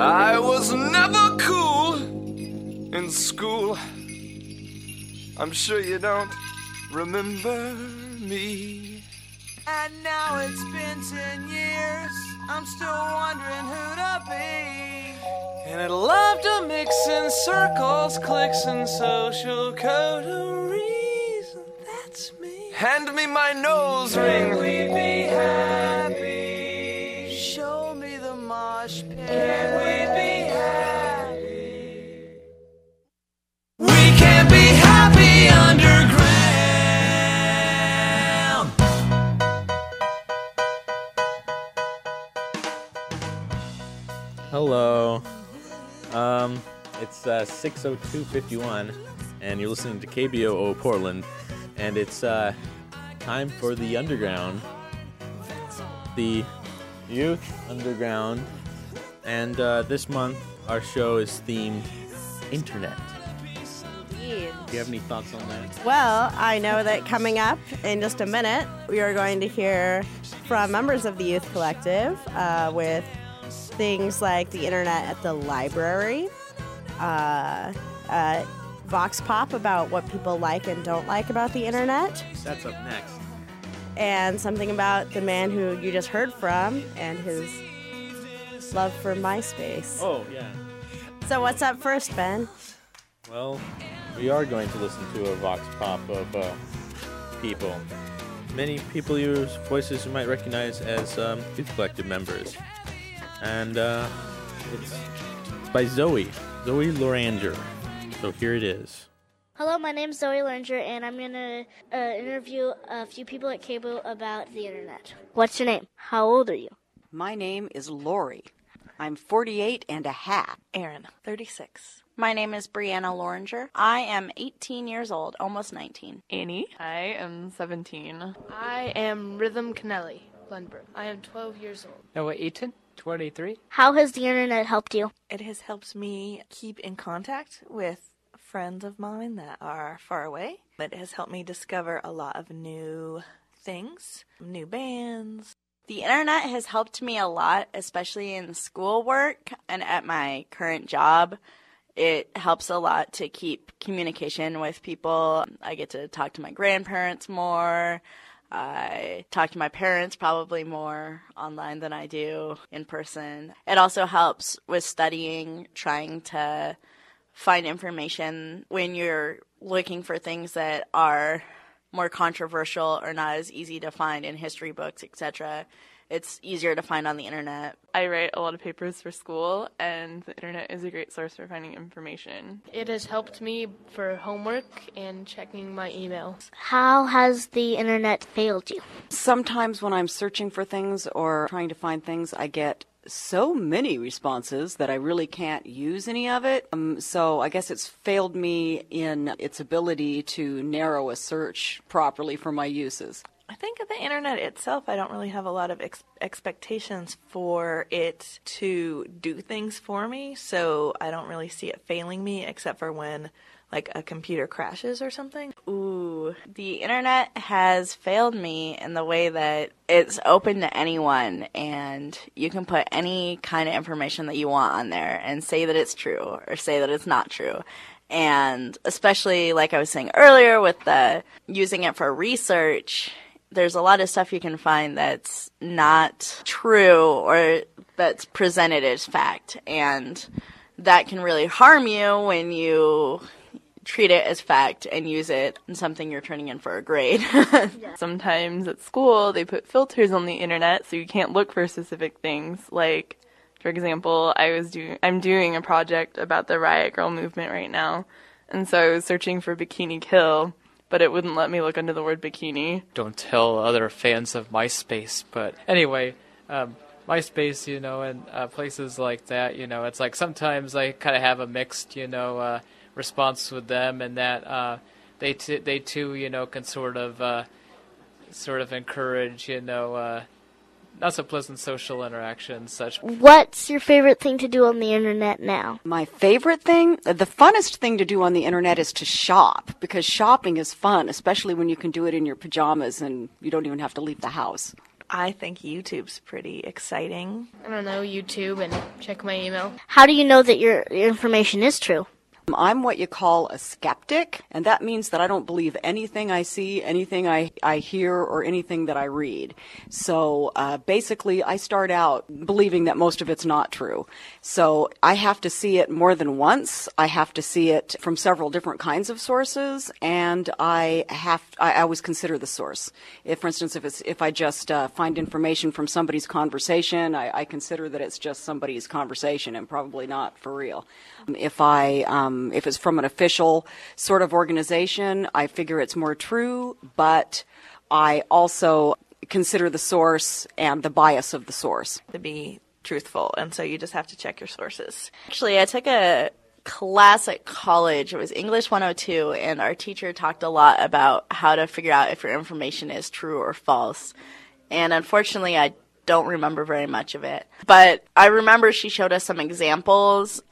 I was never cool in school. I'm sure you don't remember me. And now it's been 10 years, I'm still wondering who to be. And I'd love to mix in circles, clicks, and social coteries. That's me. Hand me my nose ring. Can we be happy? Show me the mosh pit. Can we be happy? We can be happy underground. Hello. It's 6:02:51, and you're listening to KBOO Portland, and it's time for the Underground, the Youth Underground, and this month our show is themed Internet. Indeed. Do you have any thoughts on that? Well, I know that coming up in just a minute, we are going to hear from members of the Youth Collective with things like the internet at the library, Vox Pop about what people like and don't like about the internet, That's up next. and something about the man who you just heard from and his love for MySpace. Oh, yeah. So what's up first, Ben? Well, we are going to listen to a Vox Pop of people. Many people use voices you might recognize as Youth Collective members. And it's by Zoe Loranger. So here it is. Hello, my name's Zoe Lernger, and I'm going to interview a few people at Cable about the internet. What's your name? How old are you? My name is Lori. I'm 48 and a half. Aaron, 36. My name is Brianna Loringer. I am 18 years old, almost 19. Annie. I am 17. I am Rhythm Kennelly, Glenbrook. I am 12 years old. Noah Eaton, 23. How has the internet helped you? It has helped me keep in contact with friends of mine that are far away. It has helped me discover a lot of new things, new bands. The internet has helped me a lot, especially in schoolwork and at my current job. It helps a lot to keep communication with people. I get to talk to my grandparents more. I talk to my parents probably more online than I do in person. It also helps with studying, trying to find information when you're looking for things that are more controversial or not as easy to find in history books, etc. It's easier to find on the internet. I write a lot of papers for school, and the internet is a great source for finding information. It has helped me for homework and checking my email. How has the internet failed you? Sometimes when I'm searching for things or trying to find things, I get so many responses that I really can't use any of it. So I guess it's failed me in its ability to narrow a search properly for my uses. I think of the internet itself, I don't really have a lot of expectations for it to do things for me, so I don't really see it failing me except for when, like, a computer crashes or something. Ooh, the internet has failed me in the way that it's open to anyone, and you can put any kind of information that you want on there and say that it's true or say that it's not true. And especially, like I was saying earlier, with the using it for research, there's a lot of stuff you can find that's not true or that's presented as fact. And that can really harm you when you treat it as fact and use it in something you're turning in for a grade. Sometimes at school, they put filters on the internet so you can't look for specific things. Like, for example, I'm doing a project about the Riot Grrrl movement right now. And so I was searching for Bikini Kill, but it wouldn't let me look under the word bikini. Don't tell other fans of MySpace, but anyway, MySpace, and places like that, it's like sometimes I kind of have a mixed, response with them, and that they too, can sort of encourage, not so pleasant social interaction and such. What's your favorite thing to do on the internet now? My favorite thing? The funnest thing to do on the internet is to shop, because shopping is fun, especially when you can do it in your pajamas and you don't even have to leave the house. I think YouTube's pretty exciting. I don't know, YouTube and check my email. How do you know that your information is true? I'm what you call a skeptic, and that means that I don't believe anything I see, anything I hear, or anything that I read. So basically, I start out believing that most of it's not true. So I have to see it more than once. I have to see it from several different kinds of sources, and I always consider the source. If, for instance, if I just find information from somebody's conversation, I consider that it's just somebody's conversation and probably not for real. If it's from an official sort of organization, I figure it's more true, but I also consider the source and the bias of the source. To be truthful, and so you just have to check your sources. Actually, I took a class at college. It was English 102, and our teacher talked a lot about how to figure out if your information is true or false. And unfortunately, I don't remember very much of it. But I remember she showed us some examples,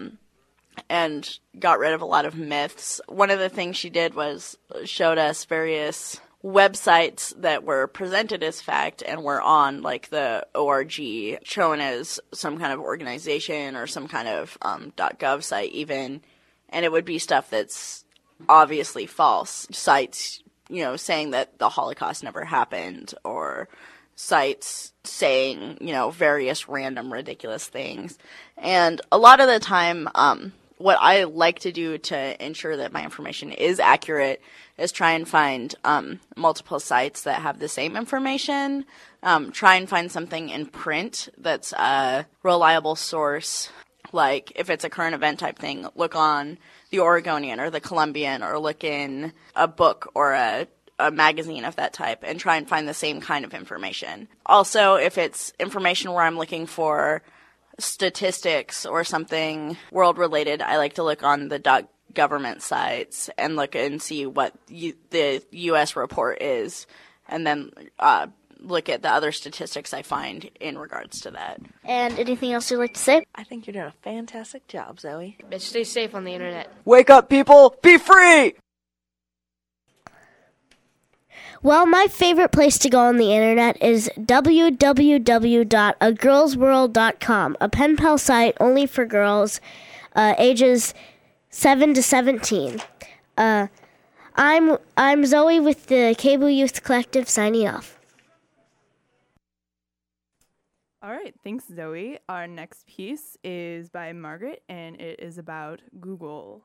and got rid of a lot of myths. One of the things she did was showed us various websites that were presented as fact and were on like the ORG, shown as some kind of organization or some kind of .gov site even, and it would be stuff that's obviously false. Sites, saying that the Holocaust never happened, or sites saying, various random ridiculous things. And a lot of the time, what I like to do to ensure that my information is accurate is try and find multiple sites that have the same information. Try and find something in print that's a reliable source. Like if it's a current event type thing, look on the Oregonian or the Columbian, or look in a book or a magazine of that type and try and find the same kind of information. Also, if it's information where I'm looking for statistics or something world related, I like to look on the .government sites and look and see what the U.S. report is, and then look at the other statistics I find in regards to that. And anything else you'd like to say? I think you're doing a fantastic job, Zoe. But stay safe on the internet. Wake up, people! Be free! Well, my favorite place to go on the internet is www.agirlsworld.com, a pen pal site only for girls ages 7 to 17. I'm Zoe with the Cable Youth Collective signing off. All right, thanks, Zoe. Our next piece is by Margaret, and it is about Google.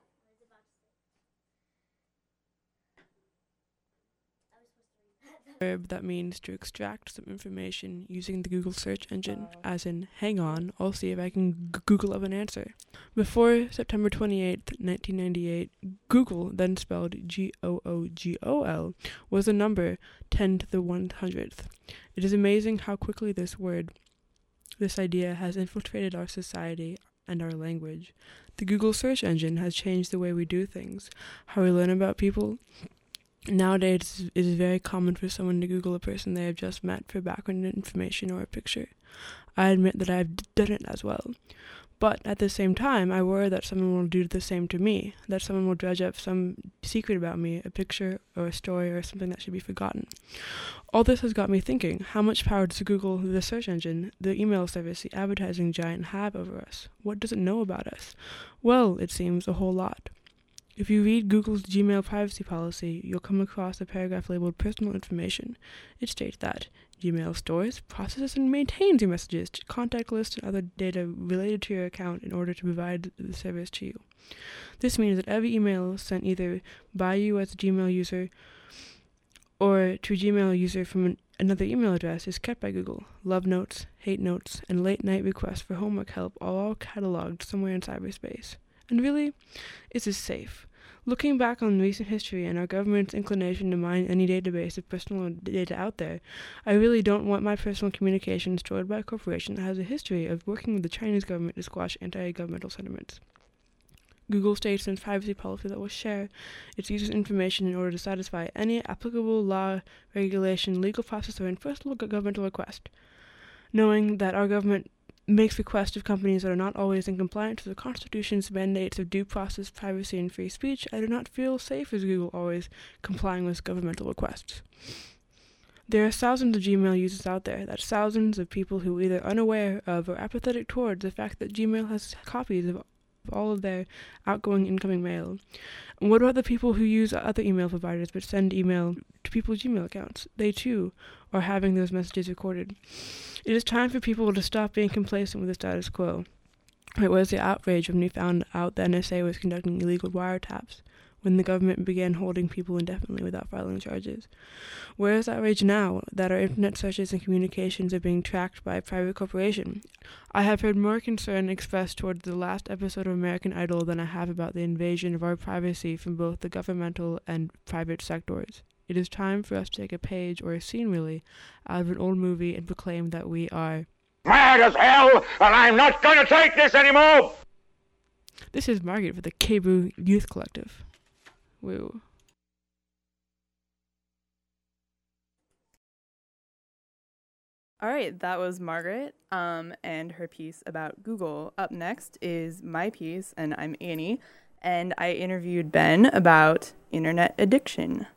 Verb that means to extract some information using the Google search engine, as in, hang on, I'll see if I can Google up an answer. Before September 28th, 1998, Google, then spelled Googol, was a number 10 to the 100th. It is amazing how quickly this idea has infiltrated our society and our language. The Google search engine has changed the way we do things, how we learn about people. Nowadays, it is very common for someone to Google a person they have just met for background information or a picture. I admit that I have done it as well. But at the same time, I worry that someone will do the same to me, that someone will dredge up some secret about me, a picture or a story or something that should be forgotten. All this has got me thinking, how much power does Google, the search engine, the email service, the advertising giant have over us? What does it know about us? Well, it seems a whole lot. If you read Google's Gmail privacy policy, you'll come across a paragraph labeled Personal Information. It states that Gmail stores, processes, and maintains your messages, contact lists, and other data related to your account in order to provide the service to you. This means that every email sent either by you as a Gmail user or to a Gmail user from another email address is kept by Google. Love notes, hate notes, and late-night requests for homework help are all cataloged somewhere in cyberspace. And really, is this safe? Looking back on recent history and our government's inclination to mine any database of personal data out there, I really don't want my personal communications stored by a corporation that has a history of working with the Chinese government to squash anti-governmental sentiments. Google states in its privacy policy that will share its users' information in order to satisfy any applicable law, regulation, legal process, or enforceable governmental request. Knowing that our government makes requests of companies that are not always in compliance with the Constitution's mandates of due process, privacy, and free speech, I do not feel safe as Google always complying with governmental requests. There are thousands of Gmail users out there. That's thousands of people who are either unaware of or apathetic towards the fact that Gmail has copies of all of their outgoing and incoming mail. And what about the people who use other email providers but send email to people's Gmail accounts? They too are having those messages recorded. It is time for people to stop being complacent with the status quo. It was the outrage when we found out the NSA was conducting illegal wiretaps, when the government began holding people indefinitely without filing charges. Where is that outrage now that our internet searches and communications are being tracked by a private corporation? I have heard more concern expressed towards the last episode of American Idol than I have about the invasion of our privacy from both the governmental and private sectors. It is time for us to take a page, or a scene really, out of an old movie and proclaim that we are mad as hell, and I'm not going to take this anymore! This is Margaret for the KBOO Youth Collective. Woo. All right, that was Margaret and her piece about Google. Up next is my piece, and I'm Annie, and I interviewed Ben about internet addiction.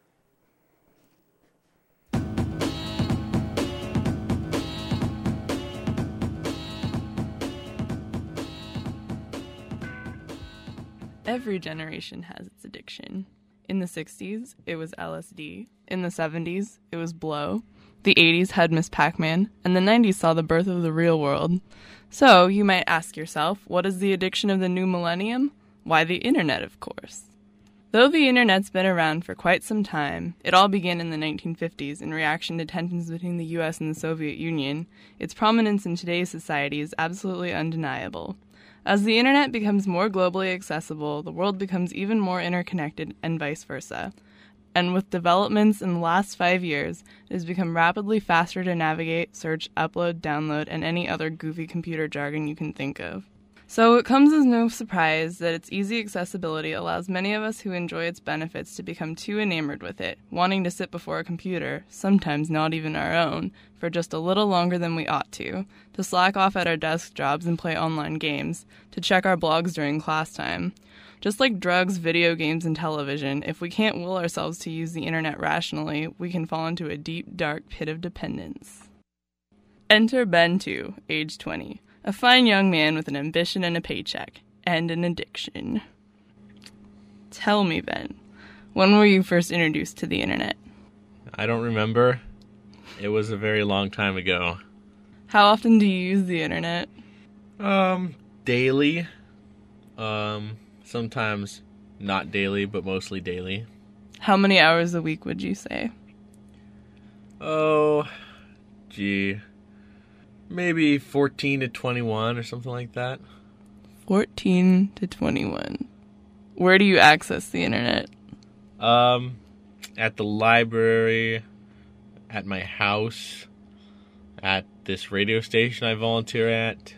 Every generation has its addiction. In the 60s, it was LSD. In the 70s, it was blow. The 80s had Miss Pac-Man, and the 90s saw the birth of the real world. So, you might ask yourself, what is the addiction of the new millennium? Why, the internet, of course. Though the internet's been around for quite some time, it all began in the 1950s in reaction to tensions between the US and the Soviet Union. Its prominence in today's society is absolutely undeniable. As the internet becomes more globally accessible, the world becomes even more interconnected, and vice versa. And with developments in the last 5 years, it has become rapidly faster to navigate, search, upload, download, and any other goofy computer jargon you can think of. So it comes as no surprise that its easy accessibility allows many of us who enjoy its benefits to become too enamored with it, wanting to sit before a computer, sometimes not even our own, for just a little longer than we ought to slack off at our desk jobs and play online games, to check our blogs during class time. Just like drugs, video games, and television, if we can't will ourselves to use the internet rationally, we can fall into a deep, dark pit of dependence. Enter Ben 2, age 20. A fine young man with an ambition and a paycheck, and an addiction. Tell me, Ben, when were you first introduced to the internet? I don't remember. It was a very long time ago. How often do you use the internet? Daily. Sometimes not daily, but mostly daily. How many hours a week would you say? Oh, gee. Maybe 14 to 21 or something like that. 14 to 21. Where do you access the internet? At the library, at my house, at this radio station I volunteer at.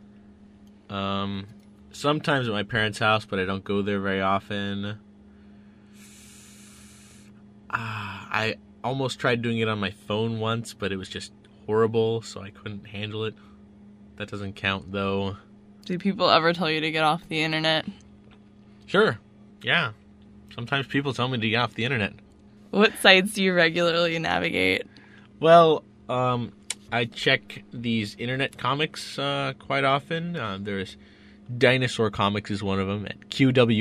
Sometimes at my parents' house, but I don't go there very often. I almost tried doing it on my phone once, but it was just horrible, so I couldn't handle it. That doesn't count, though. Do people ever tell you to get off the internet? Sure. Yeah. Sometimes people tell me to get off the internet. What sites do you regularly navigate? Well, I check these internet comics quite often. There's Dinosaur Comics is one of them at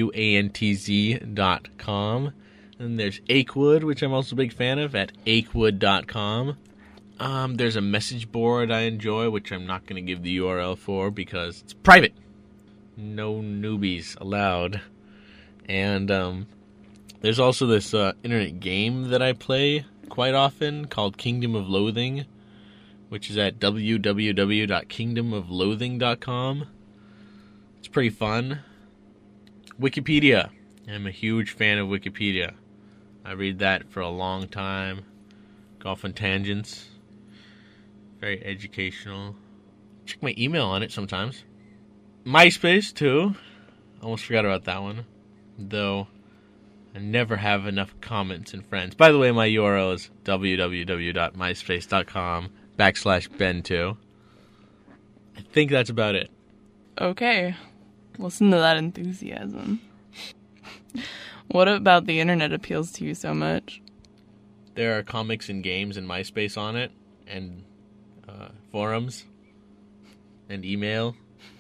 qwantz.com. And there's Achewood, which I'm also a big fan of, at achewood.com. There's a message board I enjoy, which I'm not going to give the URL for because it's private. No newbies allowed. And there's also this internet game that I play quite often called Kingdom of Loathing, which is at www.kingdomofloathing.com. It's pretty fun. Wikipedia. I'm a huge fan of Wikipedia. I read that for a long time. Go off on tangents. Very educational. Check my email on it sometimes. MySpace, too. Almost forgot about that one. Though, I never have enough comments and friends. By the way, my URL is www.myspace.com/Ben2. I think that's about it. Okay. Listen to that enthusiasm. What about the internet appeals to you so much? There are comics and games and MySpace on it, and forums, and email.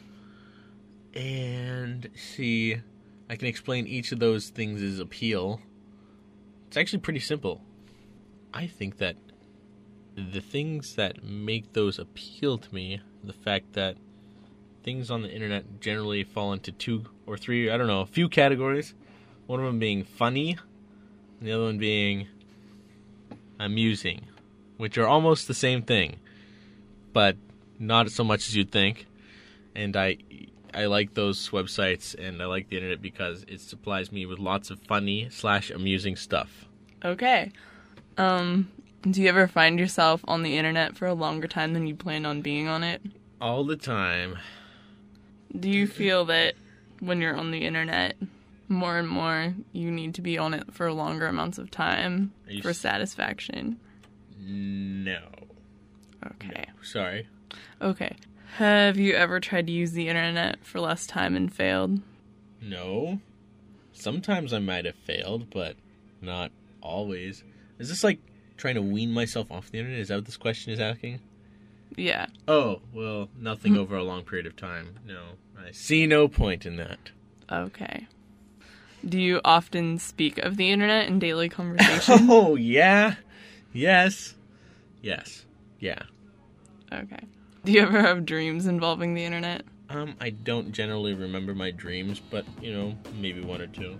And see, I can explain each of those things' appeal. It's actually pretty simple. I think that the things that make those appeal to me, the fact that things on the internet generally fall into 2 or 3, I don't know, a few categories. One of them being funny, and the other one being amusing, which are almost the same thing, but not so much as you'd think. And I like those websites, and I like the internet because it supplies me with lots of funny / amusing stuff. Okay. Do you ever find yourself on the internet for a longer time than you plan on being on it? All the time. Do you feel that when you're on the internet, more and more, you need to be on it for longer amounts of time for satisfaction? No. Okay. No. Sorry. Okay. Have you ever tried to use the internet for less time and failed? No. Sometimes I might have failed, but not always. Is this like trying to wean myself off the internet? Is that what this question is asking? Yeah. Oh, well, nothing over a long period of time. No. I see no point in that. Okay. Do you often speak of the internet in daily conversation? Oh, yeah. Yes. Yes. Yeah. Okay. Do you ever have dreams involving the internet? I don't generally remember my dreams, but, maybe 1 or 2.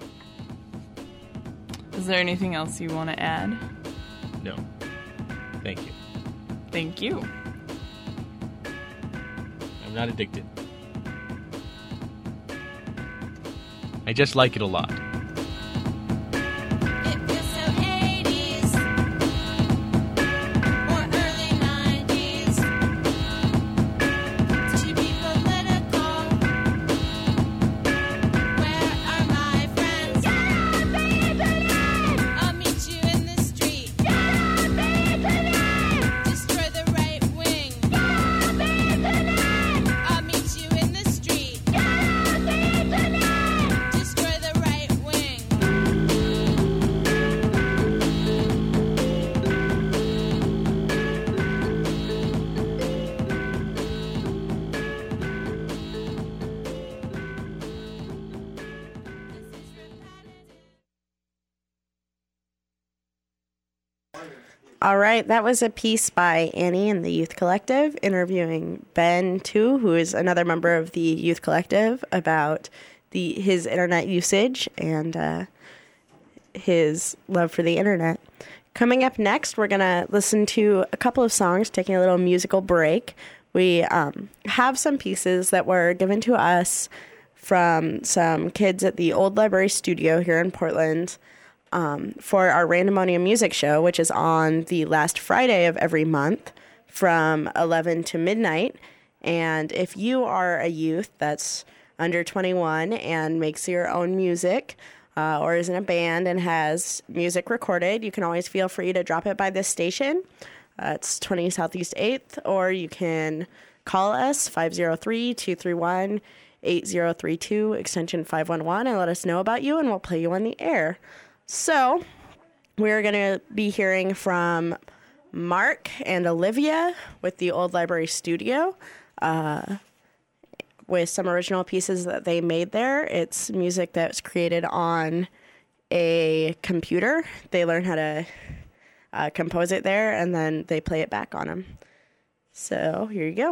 Is there anything else you want to add? No. Thank you. Thank you. I'm not addicted. I just like it a lot. All right, that was a piece by Annie in the Youth Collective interviewing Ben, too, who is another member of the Youth Collective, about his internet usage and his love for the internet. Coming up next, we're going to listen to a couple of songs, taking a little musical break. We have some pieces that were given to us from some kids at the Old Library Studio here in Portland, for our Randomonia Music Show, which is on the last Friday of every month from 11 to midnight. And if you are a youth that's under 21 and makes your own music or is in a band and has music recorded, you can always feel free to drop it by this station. It's 20 Southeast 8th, or you can call us 503-231-8032, extension 511, and let us know about you, and we'll play you on the air. So, we're going to be hearing from Mark and Olivia with the Old Library Studio, with some original pieces that they made there. It's music that was created on a computer. They learn how to compose it there, and then they play it back on them. So, here you go.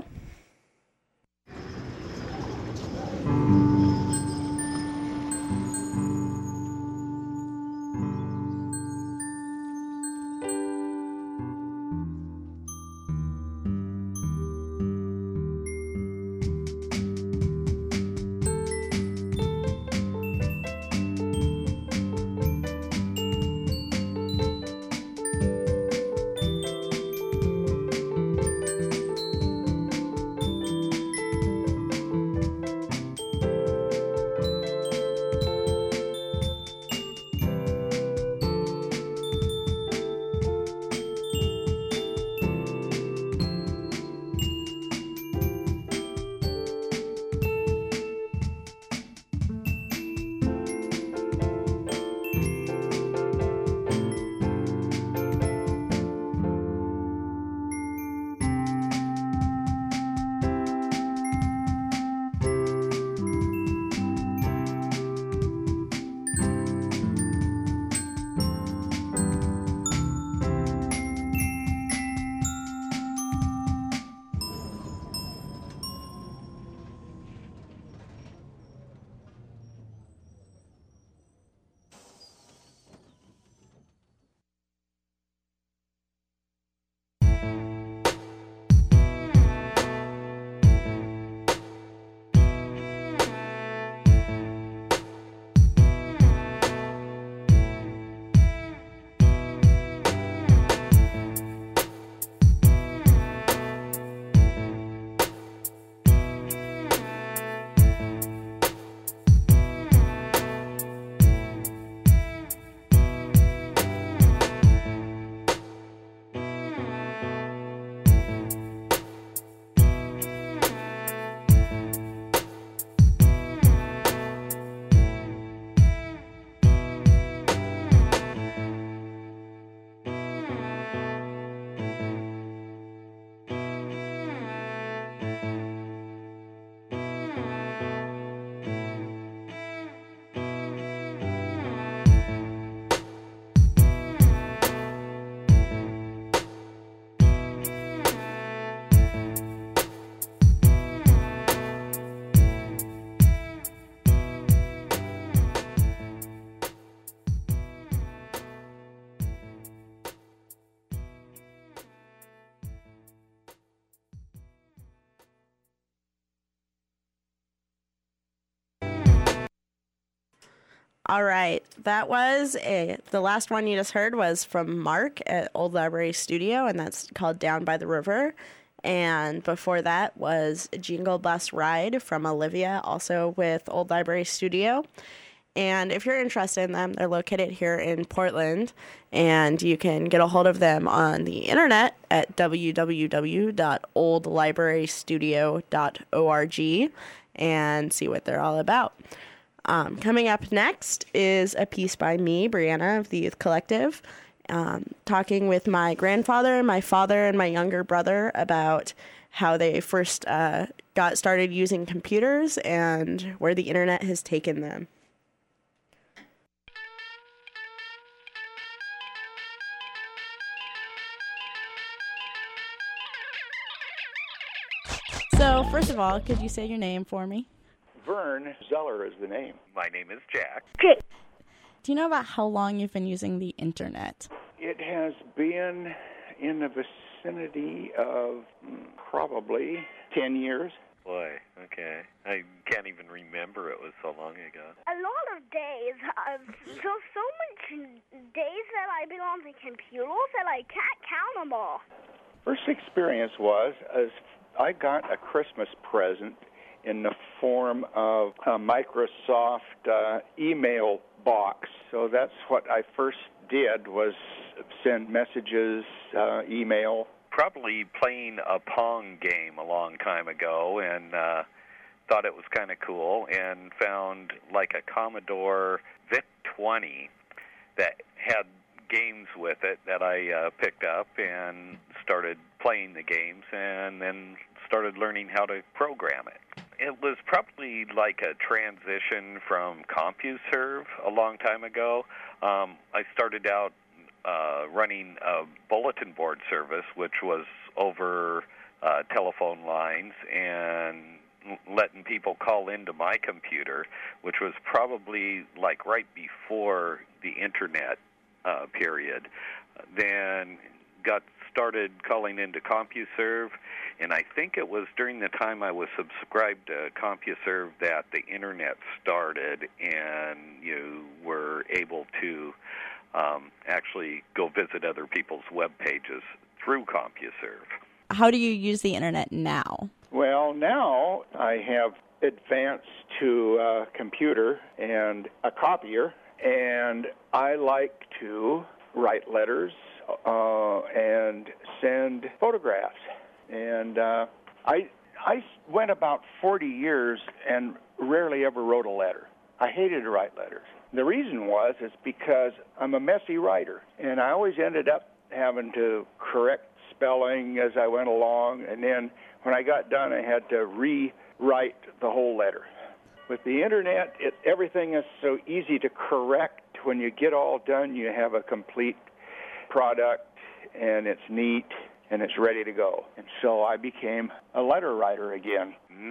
All right, that was the last one you just heard was from Mark at Old Library Studio, and that's called Down by the River. And before that was Jingle Bus Ride from Olivia, also with Old Library Studio. And if you're interested in them, they're located here in Portland, and you can get a hold of them on the internet at www.oldlibrarystudio.org and see what they're all about. Coming up next is a piece by me, Brianna, of the Youth Collective, talking with my grandfather, my father, and my younger brother about how they first got started using computers and where the internet has taken them. So, first of all, could you say your name for me? Vern Zeller is the name. My name is Jack. Do you know about how long you've been using the internet? It has been in the vicinity of probably 10 years. Boy, okay. I can't even remember it was so long ago. A lot of days. So much days that I've been on the computers that I can't count them all. First experience was as I got a Christmas present in the form of a Microsoft email box. So that's what I first did, was send messages, email. Probably playing a Pong game a long time ago, and thought it was kind of cool, and found like a Commodore VIC-20 that had games with it that I picked up and started playing the games, and then started learning how to program it. It was probably like a transition from CompuServe a long time ago. I started out running a bulletin board service, which was over telephone lines and letting people call into my computer, which was probably like right before the internet period. Then got started calling into CompuServe, and I think it was during the time I was subscribed to CompuServe that the internet started and you were able to actually go visit other people's web pages through CompuServe. How do you use the internet now? Well, now I have advanced to a computer and a copier, and I like to write letters and send photographs. And I went about 40 years and rarely ever wrote a letter. I hated to write letters. The reason is because I'm a messy writer, and I always ended up having to correct spelling as I went along, and then when I got done, I had to rewrite the whole letter. With the internet, everything is so easy to correct. When you get all done, you have a complete product, and it's neat, and it's ready to go. And so I became a letter writer again.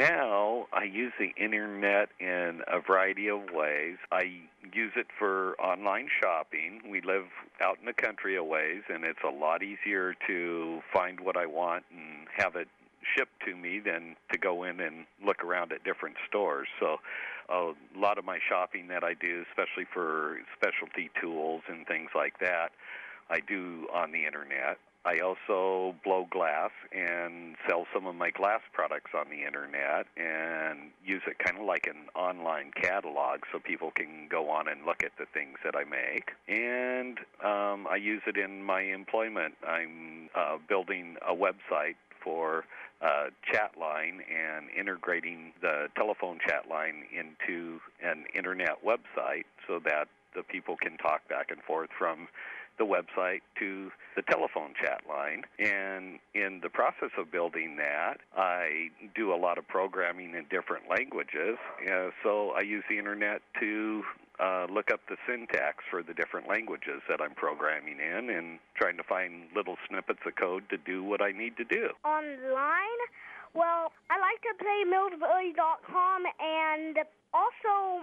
Now I use the internet in a variety of ways. I use it for online shopping. We live out in the country a ways, and it's a lot easier to find what I want and have it shipped to me than to go in and look around at different stores. So a lot of my shopping that I do, especially for specialty tools and things like that, I do on the internet. I also blow glass and sell some of my glass products on the internet and use it kind of like an online catalog so people can go on and look at the things that I make. And I use it in my employment. I'm building a website for chat line and integrating the telephone chat line into an internet website so that the people can talk back and forth from the website to the telephone chat line. And in the process of building that, I do a lot of programming in different languages. So I use the internet to look up the syntax for the different languages that I'm programming in and trying to find little snippets of code to do what I need to do. Online? Well, I like to play Millsbury.com, and also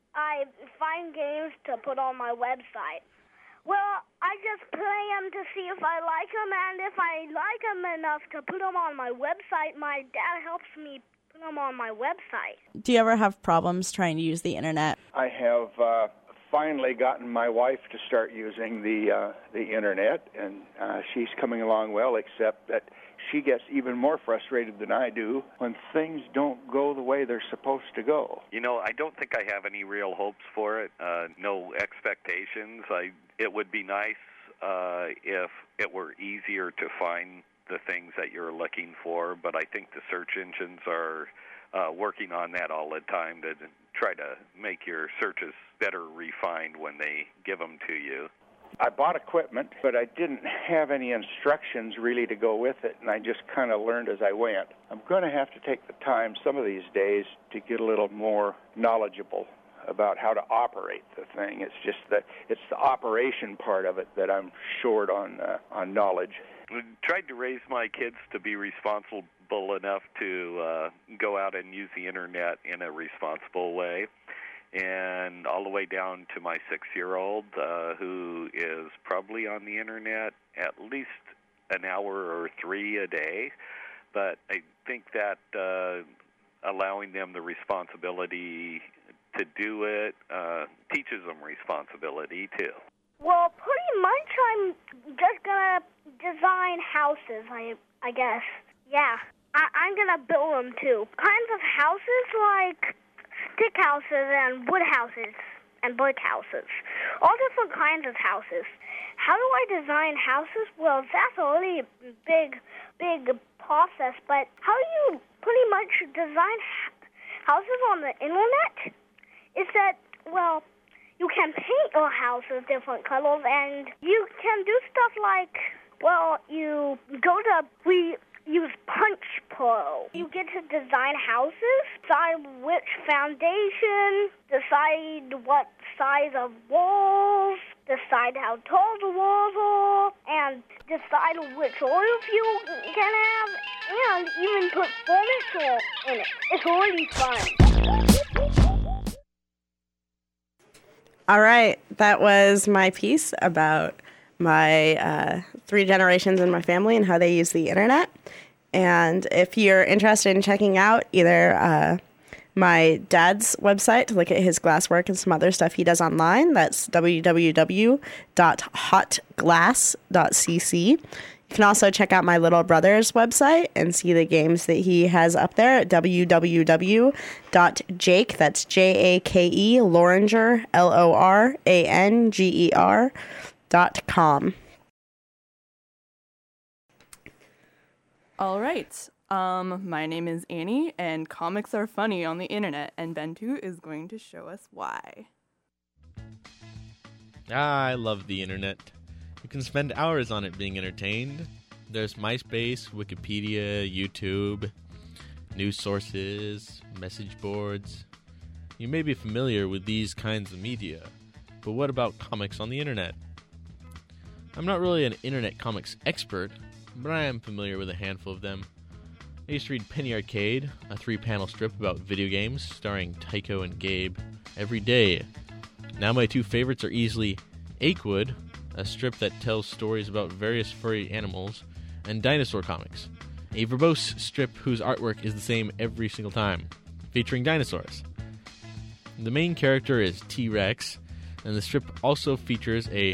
I find games to put on my website. Well, I just play them to see if I like them, and if I like them enough to put them on my website, my dad helps me put them on my website. Do you ever have problems trying to use the internet? I have finally gotten my wife to start using the internet, and she's coming along well, except that she gets even more frustrated than I do when things don't go the way they're supposed to go. You know, I don't think I have any real hopes for it. No expectations. It would be nice if it were easier to find the things that you're looking for, but I think the search engines are working on that all the time to try to make your searches better refined when they give them to you. I bought equipment, but I didn't have any instructions really to go with it, and I just kind of learned as I went. I'm going to have to take the time some of these days to get a little more knowledgeable about how to operate the thing. It's just that it's the operation part of it that I'm short on knowledge. I tried to raise my kids to be responsible enough to go out and use the internet in a responsible way, and all the way down to my 6-year-old who is probably on the internet at least an hour or 3 a day. But I think that allowing them the responsibility to do it teaches them responsibility too. Well, pretty much I'm just gonna design houses, I guess. Yeah, I'm gonna build them too. Kinds of houses like stick houses and wood houses and brick houses. All different kinds of houses. How do I design houses? Well, that's a really big process, but how do you pretty much design houses on the internet is that, well, you can paint your house with different colors, and you can do stuff like, well, you use Punch Pro. You get to design houses, decide which foundation, decide what size of walls, decide how tall the walls are, and decide which oils you can have, and even put furniture in it. It's really fun. All right, that was my piece about my 3 generations in my family and how they use the internet. And if you're interested in checking out either my dad's website to look at his glasswork and some other stuff he does online, that's www.hotglass.cc. You can also check out my little brother's website and see the games that he has up there at www.jake, that's Jake, Loranger, LORANGER.com. All right. My name is Annie, and comics are funny on the internet, and Bentu is going to show us why. I love the internet. You can spend hours on it being entertained. There's MySpace, Wikipedia, YouTube, news sources, message boards. You may be familiar with these kinds of media, but what about comics on the internet? I'm not really an internet comics expert, but I am familiar with a handful of them. I used to read Penny Arcade, a 3-panel strip about video games starring Tycho and Gabe, every day. Now my 2 favorites are easily Achewood, a strip that tells stories about various furry animals, and Dinosaur Comics, a verbose strip whose artwork is the same every single time, featuring dinosaurs. The main character is T-Rex, and the strip also features a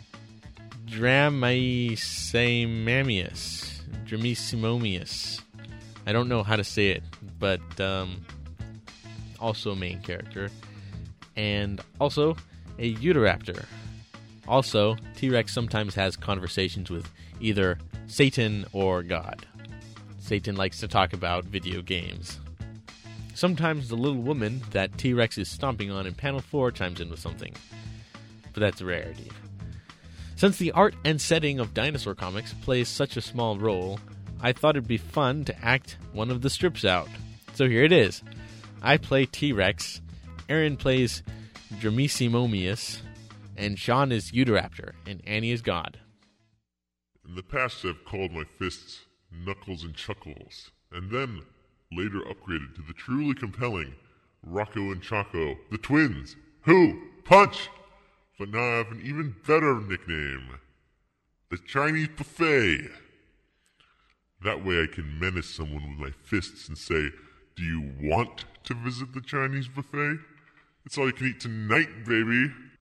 Dramysimamius. I don't know how to say it, but also a main character. And also a Utahraptor. Also, T-Rex sometimes has conversations with either Satan or God. Satan likes to talk about video games. Sometimes the little woman that T-Rex is stomping on in panel 4 chimes in with something. But that's a rarity. Since the art and setting of Dinosaur Comics plays such a small role, I thought it'd be fun to act one of the strips out. So here it is. I play T-Rex, Aaron plays Dramysimamius, and Sean is Utahraptor, and Annie is God. In the past I've called my fists Knuckles and Chuckles, and then later upgraded to the truly compelling Rocco and Choco, the twins, who punch! But now I have an even better nickname, the Chinese Buffet. That way I can menace someone with my fists and say, do you want to visit the Chinese Buffet? It's all you can eat tonight, baby.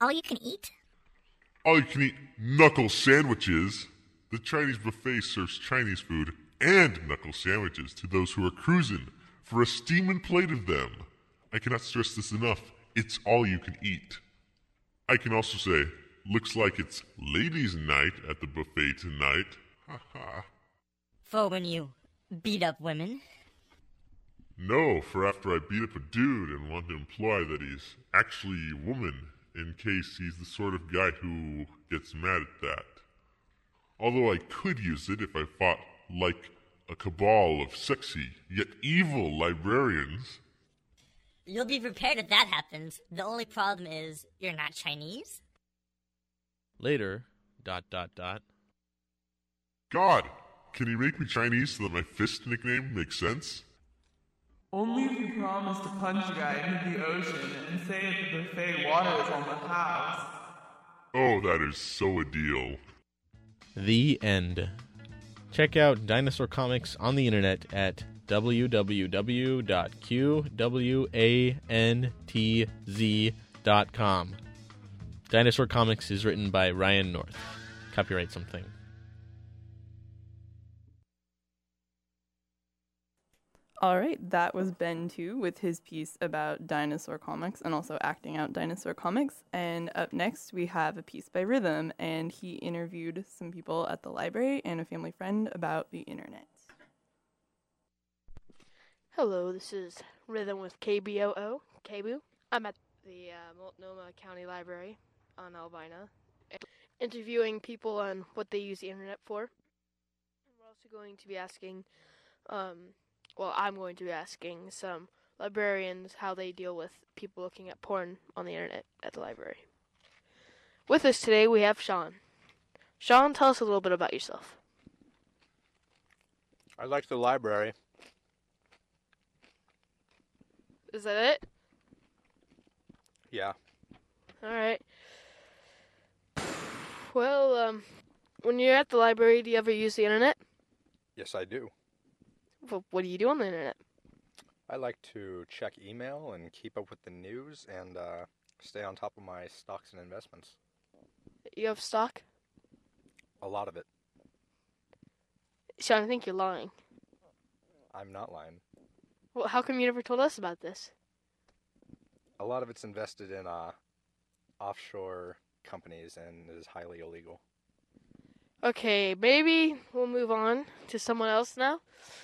All you can eat? All you can eat knuckle sandwiches. The Chinese buffet serves Chinese food and knuckle sandwiches to those who are cruising for a steaming plate of them. I cannot stress this enough. It's all you can eat. I can also say, looks like it's ladies' night at the buffet tonight. Ha ha. For when you beat up women? No, for after I beat up a dude and want to imply that he's actually a woman, in case he's the sort of guy who gets mad at that. Although I could use it if I fought like a cabal of sexy yet evil librarians. You'll be prepared if that happens. The only problem is you're not Chinese? Later, ... God, can you make me Chinese so that my fist nickname makes sense? Only if you promise to punch a guy into the ocean and say that the buffet water is on the house. Oh, that is so a deal. The end. Check out Dinosaur Comics on the internet at www.qwantz.com. Dinosaur Comics is written by Ryan North. Copyright something. All right, that was Ben 2 with his piece about Dinosaur Comics and also acting out Dinosaur Comics. And up next, we have a piece by Rhythm, and he interviewed some people at the library and a family friend about the internet. Hello, this is Rhythm with KBOO. KBOO. I'm at the Multnomah County Library on Albina, interviewing people on what they use the internet for. We're also going to be asking, I'm going to be asking some librarians how they deal with people looking at porn on the internet at the library. With us today, we have Sean. Sean, tell us a little bit about yourself. I like the library. Is that it? Yeah. All right. Well, when you're at the library, do you ever use the internet? Yes, I do. Well, what do you do on the internet? I like to check email and keep up with the news and stay on top of my stocks and investments. You have stock? A lot of it. Sean, I think you're lying. I'm not lying. Well, how come you never told us about this? A lot of it's invested in offshore companies and is highly illegal. Okay, maybe we'll move on to someone else now.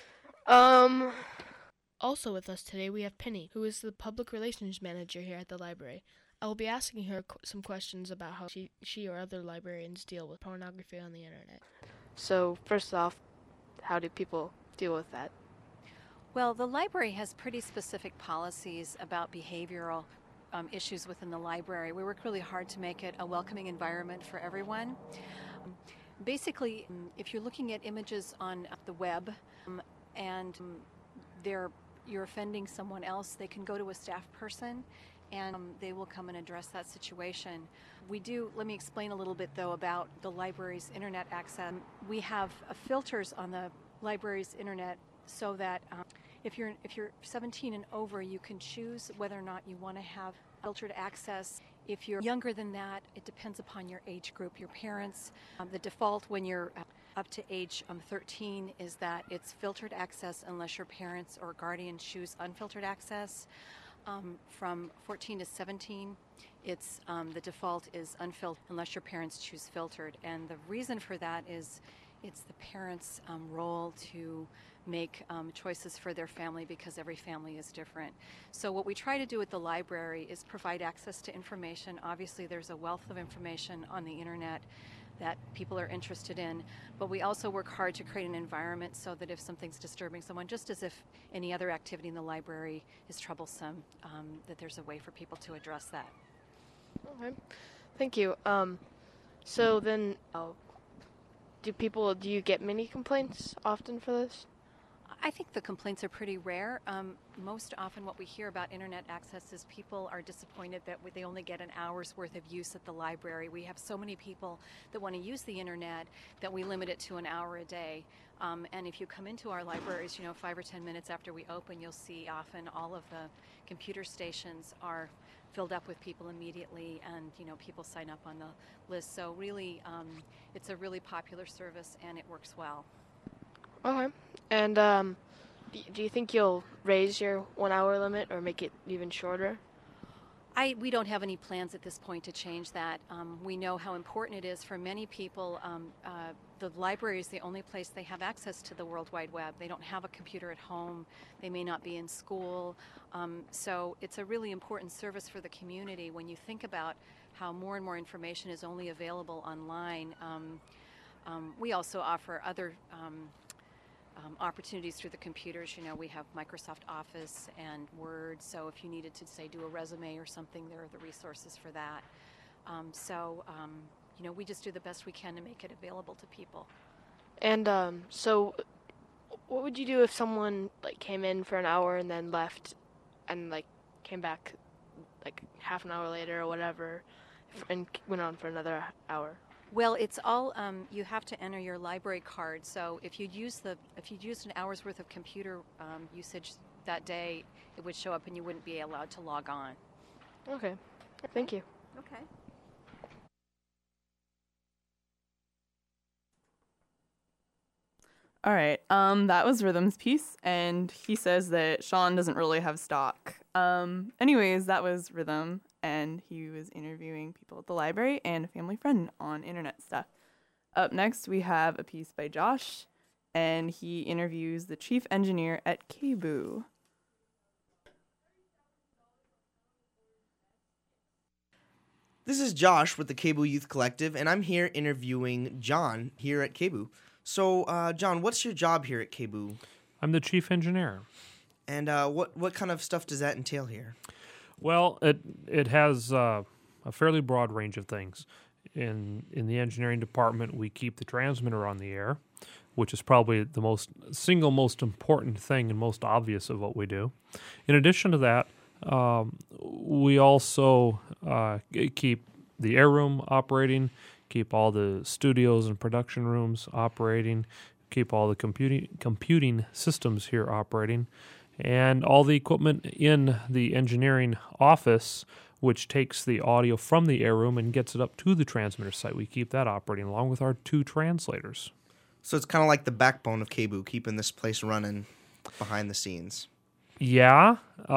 Also with us today, we have Penny, who is the public relations manager here at the library. I will be asking her some questions about how she or other librarians deal with pornography on the internet. So, first off, how do people deal with that? Well, the library has pretty specific policies about behavioral issues within the library. We work really hard to make it a welcoming environment for everyone. Basically, if you're looking at images on the web and you're offending someone else, they can go to a staff person and they will come and address that situation. Let me explain a little bit though about the library's internet access. We have filters on the library's internet so that if you're 17 and over, you can choose whether or not you want to have filtered access. If you're younger than that, it depends upon your age group, your parents. The default when you're up to age 13 is that it's filtered access unless your parents or guardian choose unfiltered access. From 14 to 17, it's the default is unfiltered unless your parents choose filtered. And the reason for that is it's the parents' role to make choices for their family because every family is different. So what we try to do at the library is provide access to information. Obviously, there's a wealth of information on the internet that people are interested in, but we also work hard to create an environment so that if something's disturbing someone, just as if any other activity in the library is troublesome, that there's a way for people to address that. Okay, thank you. So then, do you get many complaints often for this? I think the complaints are pretty rare. Most often what we hear about internet access is people are disappointed that they only get an hour's worth of use at the library. We have so many people that want to use the internet that we limit it to an hour a day. And if you come into our libraries, 5 or 10 minutes after we open, you'll see often all of the computer stations are filled up with people immediately, and people sign up on the list. So really, it's a really popular service, and it works well. Okay. And do you think you'll raise your 1 hour limit or make it even shorter? We don't have any plans at this point to change that. We know how important it is for many people. The library is the only place they have access to the World Wide Web. They don't have a computer at home. They may not be in school. So it's a really important service for the community. When you think about how more and more information is only available online, we also offer other opportunities through the computers. We have Microsoft Office and Word, so if you needed to, say, do a resume or something, there are the resources for that. We just do the best we can to make it available to people. And so what would you do if someone came in for an hour and then left and came back half an hour later or whatever and went on for another hour? Well, it's all you have to enter your library card. So if you'd used an hour's worth of computer usage that day, it would show up and you wouldn't be allowed to log on. Okay. Thank you. Okay. All right, that was Rhythm's piece, and he says that Sean doesn't really have stock. Anyways, that was Rhythm, and he was interviewing people at the library and a family friend on internet stuff. Up next, we have a piece by Josh, and he interviews the chief engineer at KBOO. This is Josh with the KBOO Youth Collective, and I'm here interviewing John here at KBOO. So, John, what's your job here at KBOO? I'm the chief engineer. And what kind of stuff does that entail here? Well, it has a fairly broad range of things. In the engineering department, we keep the transmitter on the air, which is probably the single most important thing and most obvious of what we do. In addition to that, we also keep the air room operating, keep all the studios and production rooms operating, keep all the computing systems here operating, and all the equipment in the engineering office, which takes the audio from the air room and gets it up to the transmitter site. We keep that operating along with our 2 translators. So it's kind of like the backbone of KBOO, keeping this place running behind the scenes. Yeah.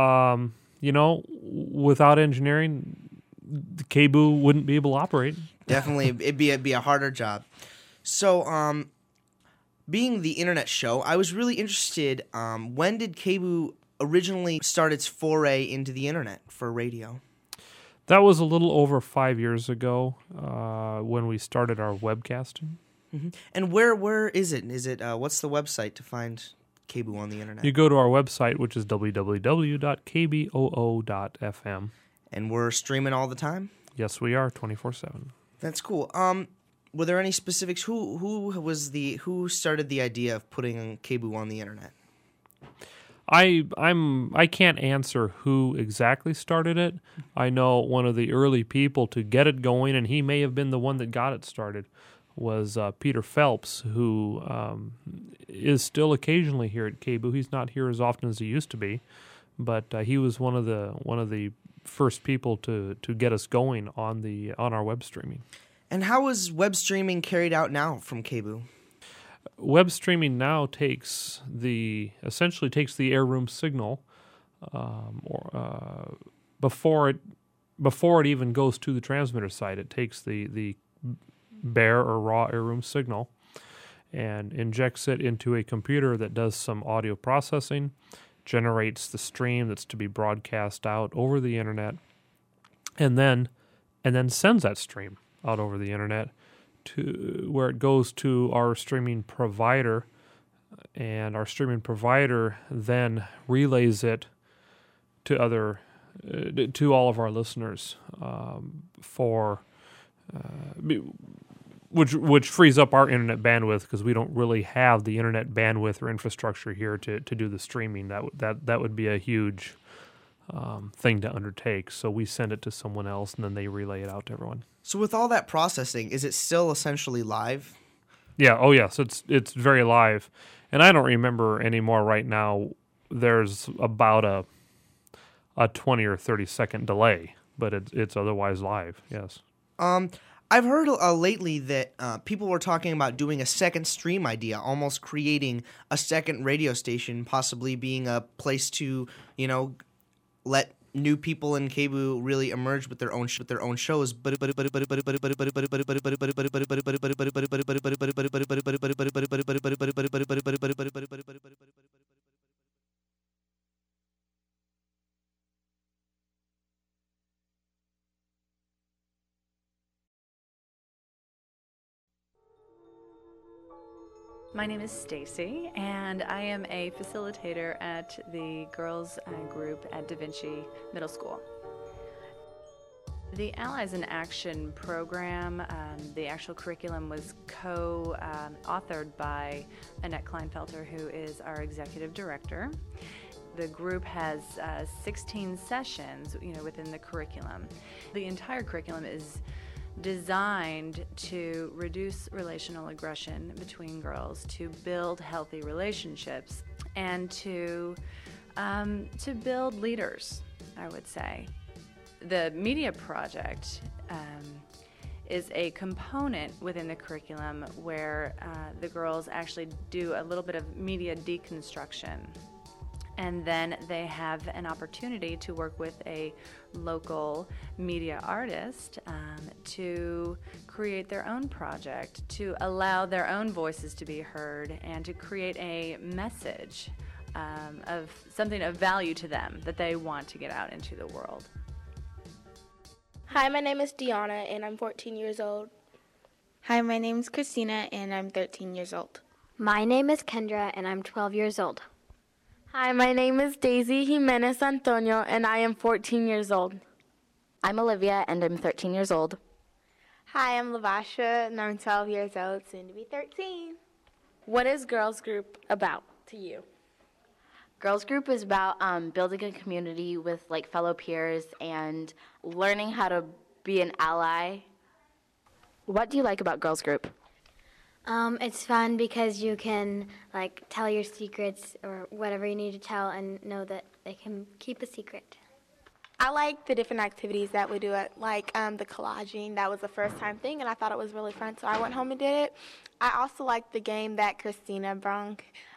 Without engineering, the KBOO wouldn't be able to operate. Definitely, it'd be a harder job. So, being the internet show, I was really interested. When did KBOO originally start its foray into the internet for radio? That was a little over 5 years ago when we started our webcasting. Mm-hmm. And where is it? Is it what's the website to find KBOO on the internet? You go to our website, which is www.kboo.fm. And we're streaming all the time? Yes, we are, 24/7. That's cool. Were there any specifics? Who started the idea of putting KBOO on the internet? I can't answer who exactly started it. I know one of the early people to get it going, and he may have been the one that got it started, was Peter Phelps, who is still occasionally here at KBOO. He's not here as often as he used to be, but he was one of the first people to get us going on our web streaming. And how is web streaming carried out now from KBOO? Web streaming now essentially takes the air room signal, before it even goes to the transmitter site. It takes the bare or raw air room signal and injects it into a computer that does some audio processing, generates the stream that's to be broadcast out over the internet, and then sends that stream out over the internet to where it goes to our streaming provider, and our streaming provider then relays it to all of our listeners which frees up our internet bandwidth because we don't really have the internet bandwidth or infrastructure here to do the streaming. That would be a huge thing to undertake. So we send it to someone else, and then they relay it out to everyone. So with all that processing, is it still essentially live? Yeah. Oh, yes. It's very live, and I don't remember anymore right now. There's about a 20 or 30 second delay, but it's otherwise live. Yes. I've heard lately that people were talking about doing a second stream idea, almost creating a second radio station, possibly being a place to, let new people in KBOO really emerge with their own shows. My name is Stacy, and I am a facilitator at the girls group at Da Vinci Middle School. The Allies in Action program, the actual curriculum was co-authored by Annette Kleinfelter, who is our executive director. The group has 16 sessions, within the curriculum. The entire curriculum is designed to reduce relational aggression between girls, to build healthy relationships, and to build leaders, I would say. The media project is a component within the curriculum where the girls actually do a little bit of media deconstruction. And then they have an opportunity to work with a local media artist to create their own project, to allow their own voices to be heard, and to create a message of something of value to them that they want to get out into the world. Hi, my name is Deanna, and I'm 14 years old. Hi, my name is Christina, and I'm 13 years old. My name is Kendra, and I'm 12 years old. Hi, my name is Daisy Jimenez Antonio, and I am 14 years old. I'm Olivia, and I'm 13 years old. Hi, I'm Lavasha, and I'm 12 years old, soon to be 13. What is Girls Group about to you? Girls Group is about building a community with fellow peers and learning how to be an ally. What do you like about Girls Group? It's fun because you can tell your secrets or whatever you need to tell and know that they can keep a secret. I like the different activities that we do at the collaging. That was the first time thing, and I thought it was really fun, so I went home and did it. I also liked the game that Christina brung.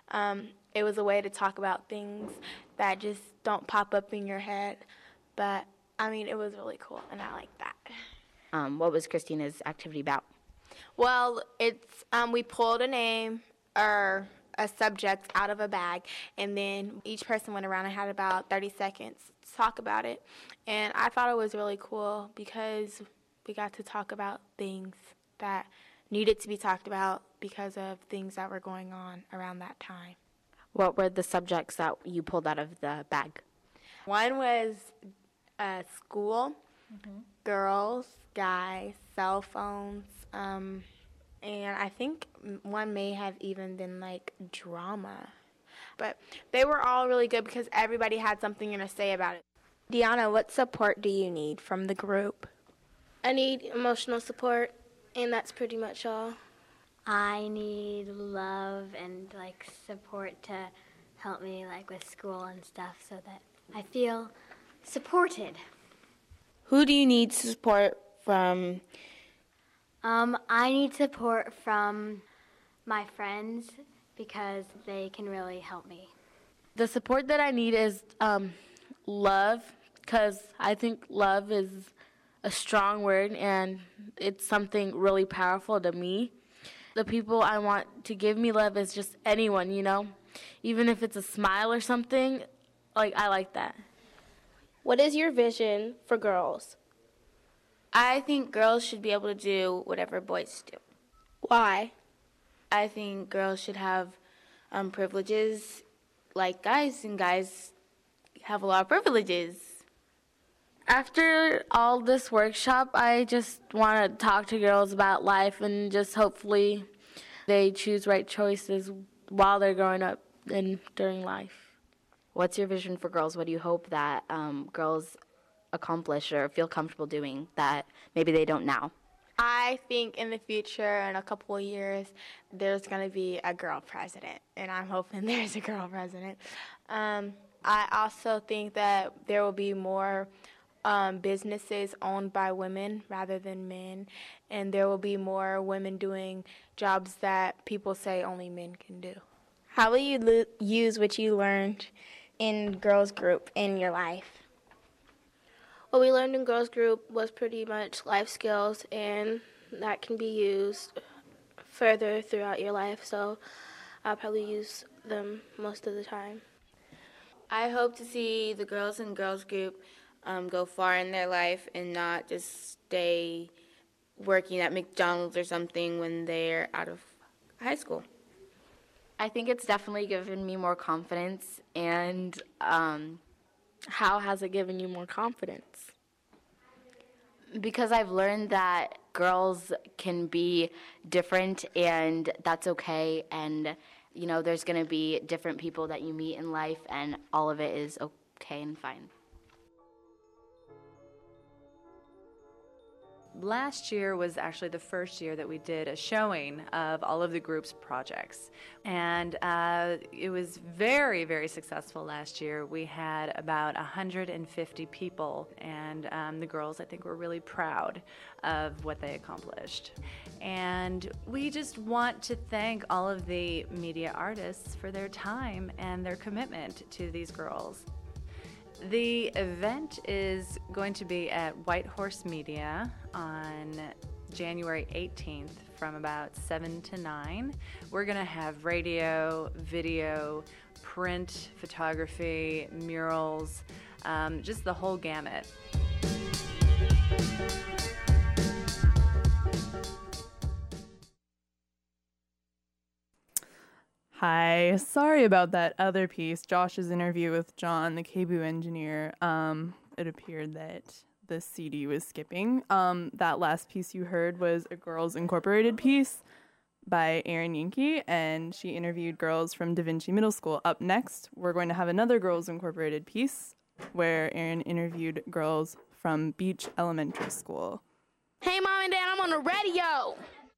It was a way to talk about things that just don't pop up in your head, but it was really cool, and I liked that. What was Christina's activity about? Well, it's we pulled a name or a subject out of a bag, and then each person went around and had about 30 seconds to talk about it. And I thought it was really cool because we got to talk about things that needed to be talked about because of things that were going on around that time. What were the subjects that you pulled out of the bag? One was school, girls, guys, cell phones, and I think one may have even been drama. But they were all really good because everybody had something to say about it. Deanna, what support do you need from the group? I need emotional support, and that's pretty much all. I need love and support to help me with school and stuff so that I feel supported. Who do you need support from? I need support from my friends because they can really help me. The support that I need is love, because I think love is a strong word and it's something really powerful to me. The people I want to give me love is just anyone, even if it's a smile or something. I like that. What is your vision for girls? I think girls should be able to do whatever boys do. Why? I think girls should have privileges like guys, and guys have a lot of privileges. After all this workshop, I just want to talk to girls about life and just hopefully they choose right choices while they're growing up and during life. What's your vision for girls? What do you hope that girls accomplish or feel comfortable doing that maybe they don't now? I think in the future, in a couple of years, there's going to be a girl president, and I'm hoping there's a girl president. I also think that there will be more businesses owned by women rather than men, and there will be more women doing jobs that people say only men can do. How will you use what you learned in girls group in your life? What we learned in girls group was pretty much life skills, and that can be used further throughout your life, so I'll probably use them most of the time. I hope to see the girls in girls group go far in their life and not just stay working at McDonald's or something when they're out of high school. I think it's definitely given me more confidence. And how has it given you more confidence? Because I've learned that girls can be different and that's okay. And, you know, there's going to be different people that you meet in life and all of it is okay and fine. Last year was actually the first year that we did a showing of all of the group's projects. And it was very, very successful last year. We had about 150 people, and the girls, I think, were really proud of what they accomplished. And we just want to thank all of the media artists for their time and their commitment to these girls. The event is going to be at White Horse Media on January 18th from about 7 to 9. We're going to have radio, video, print, photography, murals, just the whole gamut. Hi, sorry about that other piece, Josh's interview with John, the KBOO engineer. It appeared that the CD was skipping. That last piece you heard was a Girls Incorporated piece by Erin Yankee, and she interviewed girls from Da Vinci Middle School. Up next, we're going to have another Girls Incorporated piece where Erin interviewed girls from Beach Elementary School. Hey, Mom and Dad, I'm on the radio.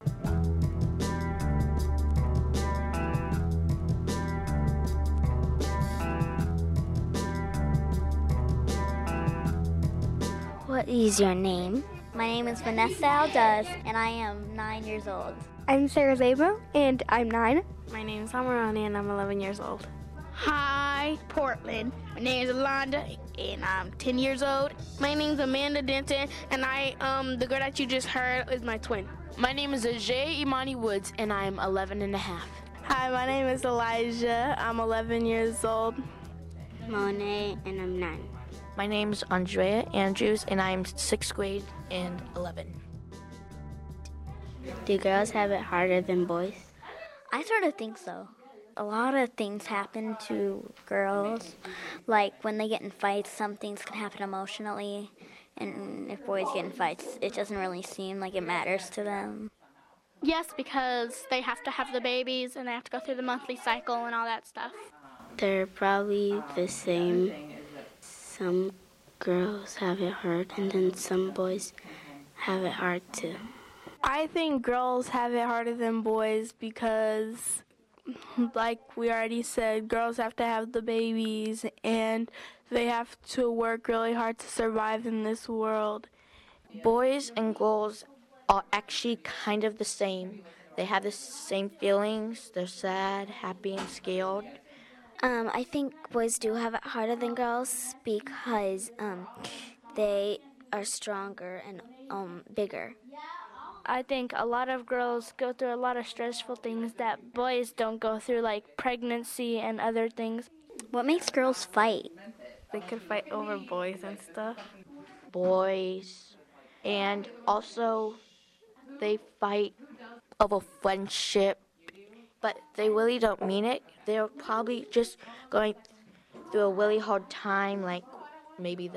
What is your name? My name is Vanessa Aldez, and I am 9 years old. I'm Sarah Zabro, and I'm 9. My name is Amarani, and I'm 11 years old. Hi, Portland. My name is Alonda, and I'm 10 years old. My name is Amanda Denton, and the girl that you just heard is my twin. My name is Ajay Imani Woods, and I'm 11 and a half. Hi, my name is Elijah. I'm 11 years old. Monet, and I'm 9. My name's Andrea Andrews, and I'm 6th grade and 11. Do girls have it harder than boys? I sort of think so. A lot of things happen to girls. Like when they get in fights, some things can happen emotionally. And if boys get in fights, it doesn't really seem like it matters to them. Yes, because they have to have the babies and they have to go through the monthly cycle and all that stuff. They're probably the same. Some girls have it hard, and then some boys have it hard too. I think girls have it harder than boys because, like we already said, girls have to have the babies and they have to work really hard to survive in this world. Boys and girls are actually kind of the same. They have the same feelings. They're sad, happy, and scared. I think boys do have it harder than girls because they are stronger and bigger. I think a lot of girls go through a lot of stressful things that boys don't go through, like pregnancy and other things. What makes girls fight? They could fight over boys and stuff. Boys. And also, they fight over friendship. But they really don't mean it. They're probably just going through a really hard time, like maybe they'll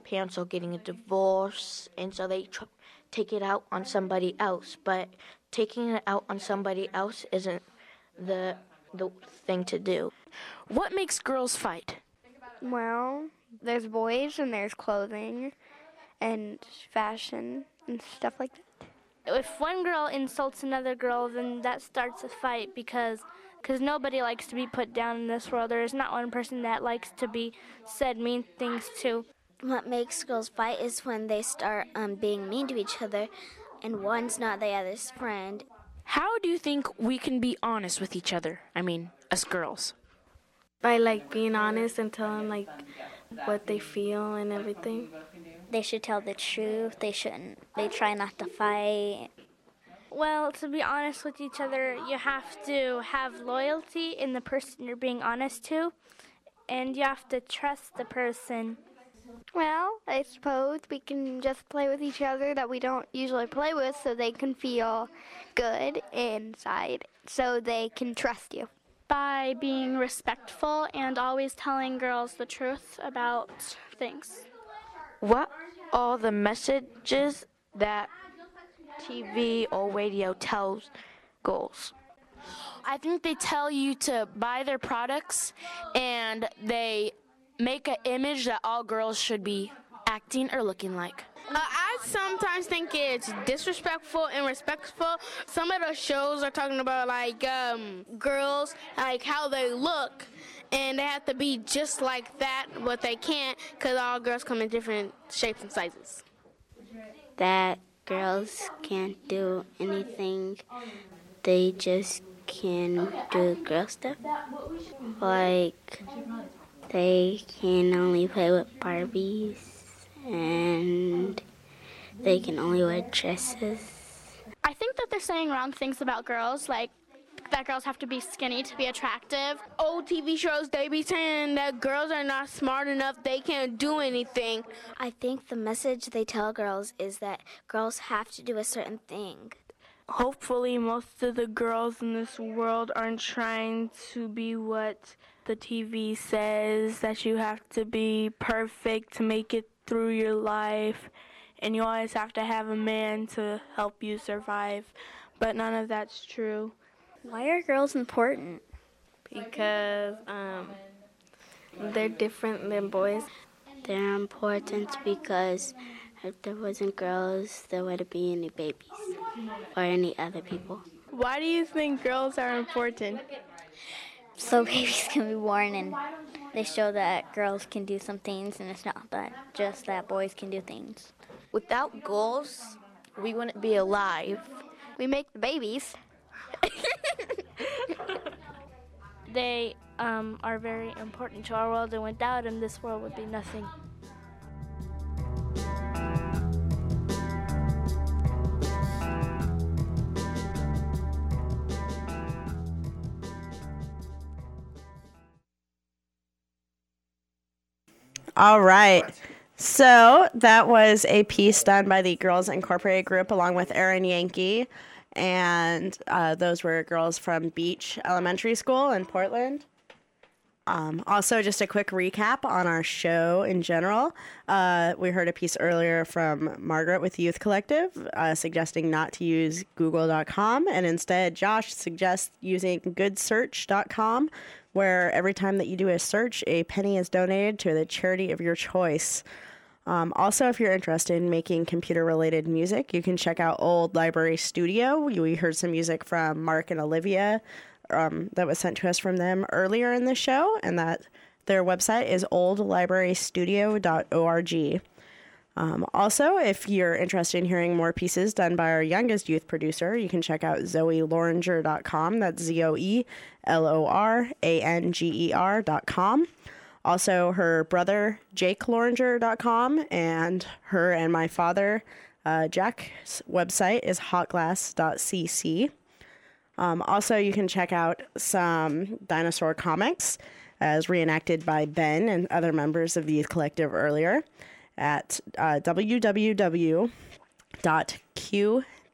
parents are getting a divorce, and so they take it out on somebody else. But taking it out on somebody else isn't the thing to do. What makes girls fight? Well, there's boys and there's clothing and fashion and stuff like that. If one girl insults another girl, then that starts a fight because nobody likes to be put down in this world. There is not one person that likes to be said mean things to. What makes girls fight is when they start being mean to each other and one's not the other's friend. How do you think we can be honest with each other? I mean, us girls. By being honest and telling what they feel and everything. They should tell the truth. They try not to fight. Well, to be honest with each other, you have to have loyalty in the person you're being honest to, and you have to trust the person. Well, I suppose we can just play with each other that we don't usually play with so they can feel good inside, so they can trust you. By being respectful and always telling girls the truth about things. What are the messages that TV or radio tells girls? I think they tell you to buy their products, and they make an image that all girls should be acting or looking like. I sometimes think it's disrespectful and respectful. Some of the shows are talking about girls, how they look, and they have to be just like that, but they can't because all girls come in different shapes and sizes. That girls can't do anything. They just can do girl stuff. They can only play with Barbies, and they can only wear dresses. I think that they're saying wrong things about girls, like that girls have to be skinny to be attractive. Old TV shows, they be saying that girls are not smart enough, they can't do anything. I think the message they tell girls is that girls have to do a certain thing. Hopefully most of the girls in this world aren't trying to be what the TV says, that you have to be perfect to make it through your life, and you always have to have a man to help you survive, but none of that's true. Why are girls important? Because they're different than boys. They're important because if there wasn't girls, there wouldn't be any babies or any other people. Why do you think girls are important? So babies can be born and they show that girls can do some things, and it's not that just that boys can do things. Without girls, we wouldn't be alive. We make the babies. They are very important to our world, and without them, this world would be nothing. All right. So that was a piece done by the Girls Incorporated group along with Aaron Yankee. And those were girls from Beach Elementary School in Portland. Also, just a quick recap on our show in general. We heard a piece earlier from Margaret with Youth Collective suggesting not to use google.com. And instead, Josh suggests using goodsearch.com, where every time that you do a search, a penny is donated to the charity of your choice. Also, if you're interested in making computer-related music, you can check out Old Library Studio. We heard some music from Mark and Olivia that was sent to us from them earlier in the show, and that their website is oldlibrarystudio.org. Also, if you're interested in hearing more pieces done by our youngest youth producer, you can check out ZoeLoranger.com. That's ZoeLoranger.com. Also, her brother, JakeLoranger.com, and her and my father, Jack's website is hotglass.cc. Also, you can check out some dinosaur comics as reenacted by Ben and other members of the Youth Collective earlier at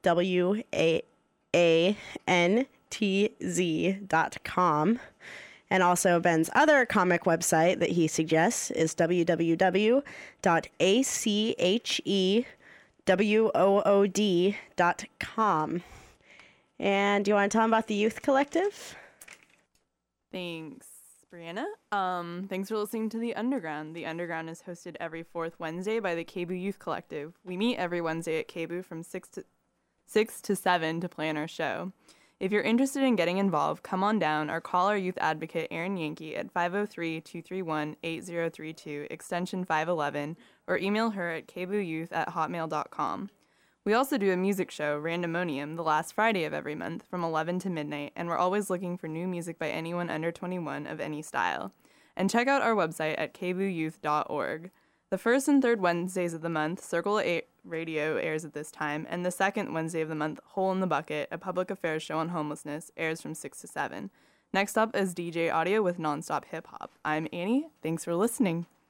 www.qwantz.com. And also Ben's other comic website that he suggests is www.achewood.com. And do you want to tell him about the Youth Collective? Thanks, Brianna. Thanks for listening to The Underground. The Underground is hosted every fourth Wednesday by the KBOO Youth Collective. We meet every Wednesday at KBOO from 6 to 7 to plan our show. If you're interested in getting involved, come on down or call our youth advocate, Erin Yankee, at 503-231-8032, extension 511, or email her at kboouYouth@hotmail.com. We also do a music show, Randomonium, the last Friday of every month from 11 to midnight, and we're always looking for new music by anyone under 21 of any style. And check out our website at kboouYouth.org. The first and third Wednesdays of the month, Circle 8 Radio airs at this time, and the second Wednesday of the month, Hole in the Bucket, a public affairs show on homelessness, airs from 6 to 7. Next up is DJ Audio with Nonstop Hip Hop. I'm Annie. Thanks for listening.